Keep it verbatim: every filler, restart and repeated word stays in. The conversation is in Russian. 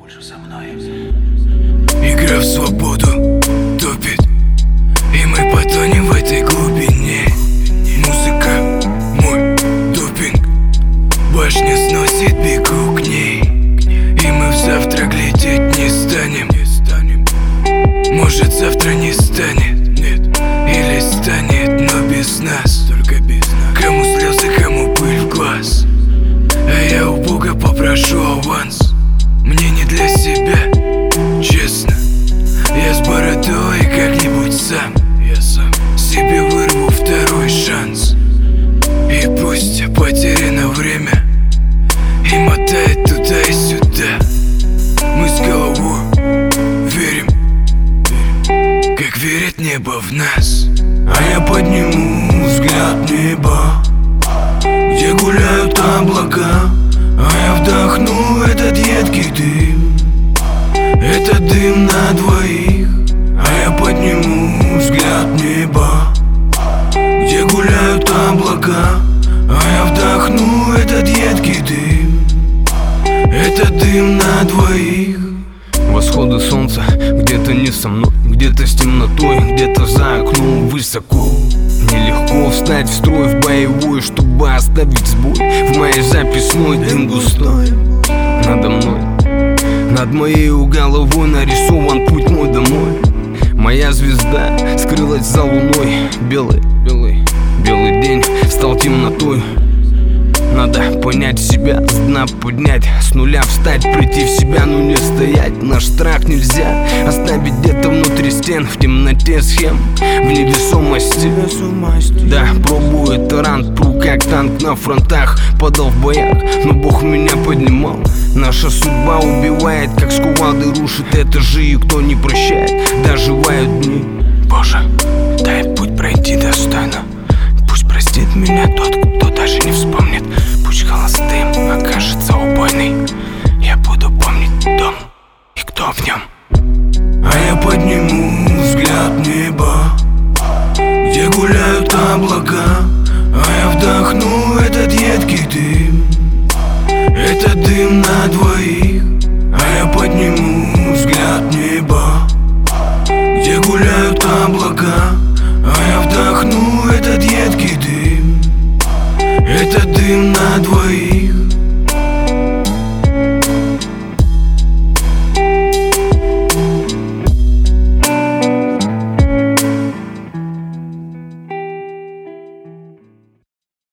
больше со мной. Игра в свободу топит, и мы потонем в этой глубине. Музыка мой допинг, башня сносит, бегу к ней. И мы в завтра глядеть не станем. Может, завтра не станет, нет, или станет, но без нас. Только без нас. Кому слезы, кому пыль в глаз. А я у Бога попрошу аванс. Мне не для себя, честно. Я с бородой как-нибудь сам. Я сам себе вырву второй шанс. И пусть потеряно время и мотает туда и сюда. Мы с головой верим, как верит небо в нас. А я подниму взгляд в небо, где гуляют облака. А я вдохну этот едкий дым, этот дым на двоих. А я подниму взгляд в небо, где гуляют облака. А я вдохну этот едкий дым, этот дым на двоих. Восходы солнца где-то не со мной, где-то с темнотой, где-то за окном высоко. Нелегко встать в строй в боевой, чтобы оставить сбой. В моей записной дым густой надо мной, над моей головой нарисован путь мой домой. Моя звезда скрылась за луной. Белый, белый, белый день стал темнотой. Надо понять себя, с дна поднять, с нуля встать, прийти в себя, но не стоять. Наш страх нельзя оставить где-то внутри стен, в темноте схем, в невесомости. Да, пробую тарант, пру как танк на фронтах, падал в боях, но Бог меня поднимал. Наша судьба убивает, как с кувалды рушит этажи, и кто не прощает, доживают дни. Боже, дай путь пройти достойно. Пусть простит меня тот, кто даже не вспомнит. Пусть холостым окажется убойный. Я буду помнить дом и кто в нем. А я подниму взгляд в небо, где гуляют облака. А я вдохну этот едкий дым, этот дым на двоих. А я подниму взгляд в небо, где гуляют облака. А я вдохну этот едкий дым, этот дым на двоих.